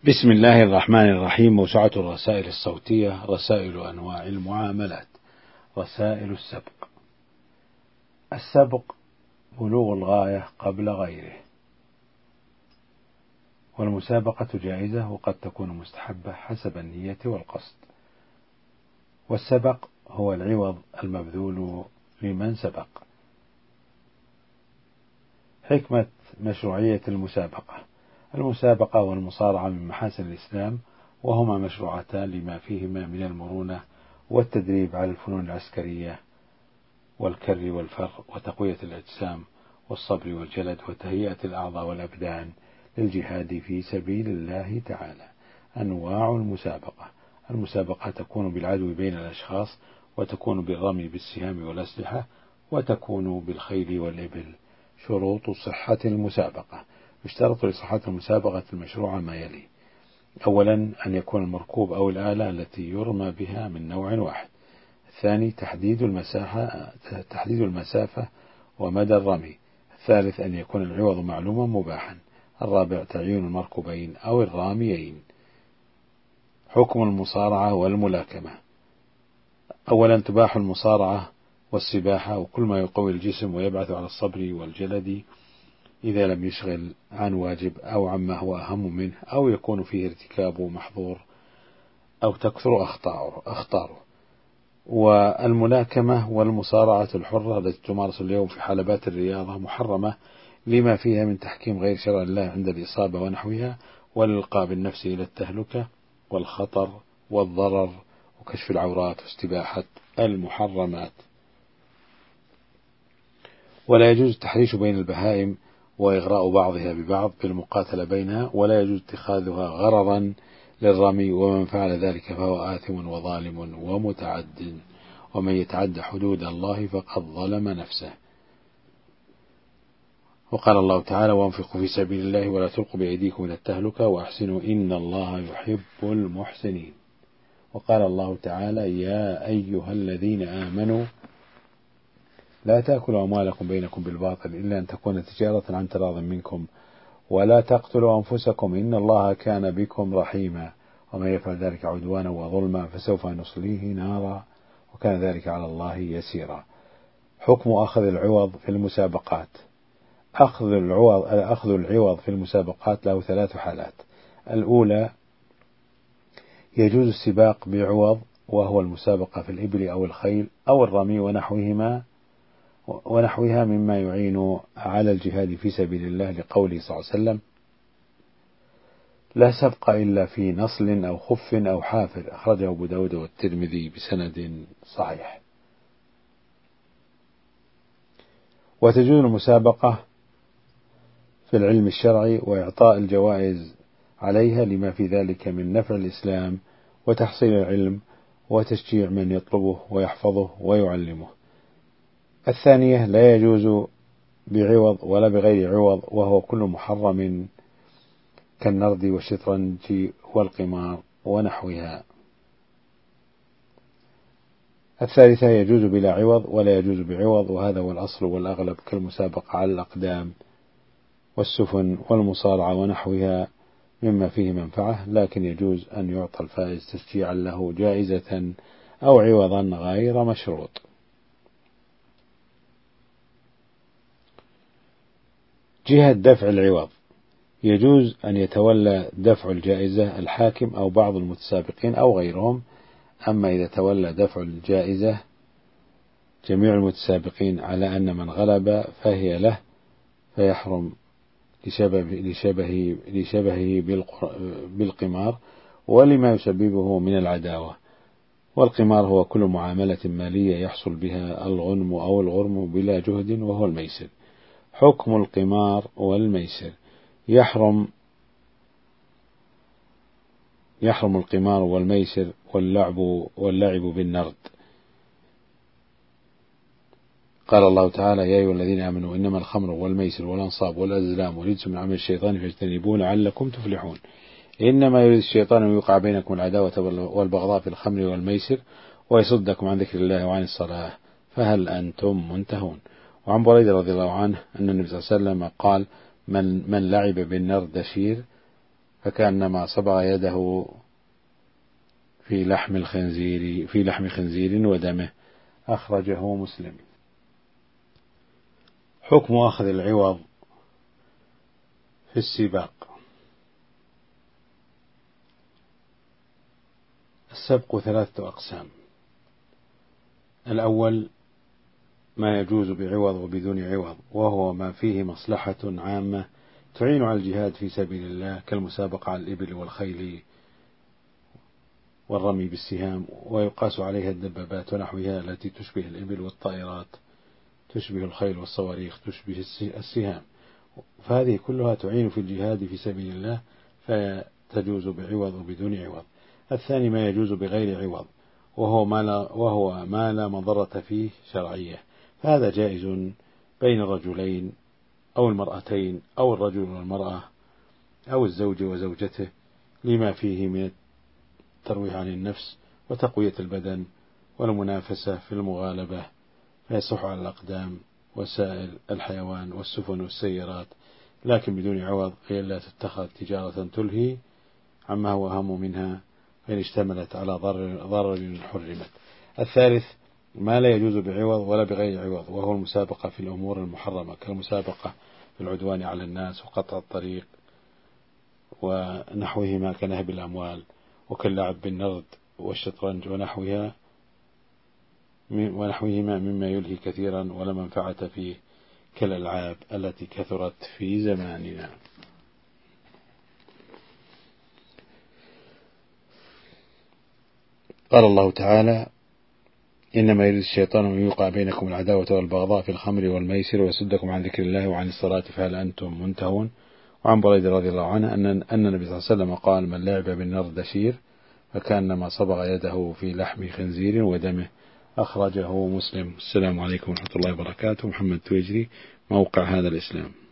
بسم الله الرحمن الرحيم. موسوعة الرسائل الصوتية، رسائل أنواع المعاملات. رسائل السبق. السبق بلوغ الغاية قبل غيره، والمسابقة جائزة وقد تكون مستحبة حسب النية والقصد. والسبق هو العوض المبذول لمن سبق. حكمة مشروعية المسابقة والمصارعة من محاسن الإسلام، وهما مشروعتان لما فيهما من المرونة والتدريب على الفنون العسكرية والكر والفر وتقوية الأجسام والصبر والجلد وتهيئة الأعضاء والأبدان للجهاد في سبيل الله تعالى. أنواع المسابقة تكون بالعدو بين الأشخاص، وتكون بالرمي بالسهام والأسلحة، وتكون بالخيل والإبل. شروط صحة المسابقة. يشترط لصحة المسابقة المشروعة ما يلي: أولا، أن يكون المركوب أو الآلة التي يرمى بها من نوع واحد. الثاني، تحديد المسافة ومدى الرمي. الثالث، أن يكون العوض معلوما مباحا. الرابع، تعيين المركوبين أو الراميين. حكم المصارعة والملاكمة. أولا، تباح المصارعة والسباحة وكل ما يقوي الجسم ويبعث على الصبر والجلد إذا لم يشغل عن واجب أو عما هو أهم منه، أو يكون فيه ارتكاب محظور أو تكثر أخطاره. والملاكمة والمصارعة الحرة التي تمارس اليوم في حلبات الرياضة محرمة لما فيها من تحكيم غير شرع الله عند الإصابة ونحوها، والإلقاء بالنفس إلى التهلكة والخطر والضرر وكشف العورات واستباحة المحرمات. ولا يجوز التحريش بين البهائم وإغراء بعضها ببعض بالمقاتلة بينها، ولا يجوز اتخاذها غرضا للرمي، ومن فعل ذلك فهو آثم وظالم ومتعد، ومن يتعد حدود الله فقد ظلم نفسه. وقال الله تعالى: وانفقوا في سبيل الله ولا تلقوا بأيديكم إلى التهلكة وأحسنوا إن الله يحب المحسنين. وقال الله تعالى: يا أيها الذين آمنوا لا تأكلوا أموالكم بينكم بالباطل إلا أن تكون تجارة عن تراض منكم ولا تقتلوا أنفسكم إن الله كان بكم رحيما ومن يفعل ذلك عدوانا وظلما فسوف نصليه نارا وكان ذلك على الله يسيرا. حكم أخذ العوض في المسابقات. أخذ العوض في المسابقات له 3 حالات. الأولى، يجوز السباق بعوض، وهو المسابقة في الإبل أو الخيل أو الرمي ونحوها مما يعين على الجهاد في سبيل الله، لقوله صلى الله عليه وسلم: لا سبق إلا في نصل أو خف أو حافر. أخرجه أبو داود والترمذي بسند صحيح. وتجوز المسابقة في العلم الشرعي وإعطاء الجوائز عليها لما في ذلك من نفع الإسلام وتحصيل العلم وتشجيع من يطلبه ويحفظه ويعلمه. الثانية، لا يجوز بعوض ولا بغير عوض، وهو كل محرم كالنرد والشطرنج والقمار ونحوها. الثالثة، يجوز بلا عوض ولا يجوز بعوض، وهذا هو الأصل والأغلب، كالمسابقة على الأقدام والسفن والمصارعة ونحوها مما فيه منفعة، لكن يجوز أن يعطى الفائز تشجيعا له جائزة أو عوضا غير مشروط. جهة دفع العوض. يجوز أن يتولى دفع الجائزة الحاكم أو بعض المتسابقين أو غيرهم. أما إذا تولى دفع الجائزة جميع المتسابقين على أن من غلب فهي له، فيحرم لشبهه بالقمار ولما يسببه من العداوة. والقمار هو كل معاملة مالية يحصل بها الغنم أو الغرم بلا جهد، وهو الميسر. حكم القمار والميسر. يحرم القمار والميسر واللعب بالنرد. قال الله تعالى: يا أيها الذين آمنوا إنما الخمر والميسر والأنصاب والأزلام رجس من عمل الشيطان فاجتنبوه لعلكم تفلحون. إنما يريد الشيطان أن يوقع بينكم العداوة والبغضاء في الخمر والميسر ويصدكم عن ذكر الله وعن الصلاة فهل أنتم منتهون. وعن بريدة رضي الله عنه أن النبي صلى الله عليه وسلم قال: من لعب بالنردشير فكأنما صبغ يده في لحم خنزير ودمه. أخرجه مسلم. حكم أخذ العوض في السباق. السبق 3 أقسام: الأول ما يجوز بعوض وبدون عوض، وهو ما فيه مصلحة عامة تعين على الجهاد في سبيل الله، كالمسابقة على الإبل والخيل والرمي بالسهام، ويقاس عليها الدبابات ونحوها التي تشبه الإبل، والطائرات تشبه الخيل، والصواريخ تشبه السهام، فهذه كلها تعين في الجهاد في سبيل الله، فتجوز بعوض وبدون عوض. الثاني ما يجوز بغير عوض، وهو ما لا مضرة فيه شرعية، فهذا جائز بين الرجلين أو المرأتين أو الرجل والمرأة أو الزوج وزوجته، لما فيه من الترويح عن النفس وتقوية البدن والمنافسة في المغالبة، فيصح على الأقدام وسائل الحيوان والسفن والسيارات، لكن بدون عوض، هي لا تتخذ تجارة تلهي عما هو أهم منها، فإن اشتملت على ضرر حرمت. الثالث ما لا يجوز بعوض ولا بغير عوض، وهو المسابقة في الأمور المحرمة، كالمسابقة في العدوان على الناس وقطع الطريق ونحوهما كنهب الأموال، وكاللعب بالنرد والشطرنج ونحوهما مما يلهي كثيرا ولا منفعة فيه، كالألعاب التي كثرت في زماننا. قال الله تعالى: إنما يريد الشيطان أن يوقع بينكم العداوة والبغضاء في الخمر والميسر ويصدكم عن ذكر الله وعن الصلاة فهل أنتم منتهون. وعن بريدة رضي الله عنه أن النبي صلى الله عليه وسلم قال: من لعب بالنرد شير فكأنما صبغ يده في لحم خنزير ودمه. أخرجه مسلم. السلام عليكم ورحمة الله وبركاته. محمد تويجري، موقع هذا الإسلام.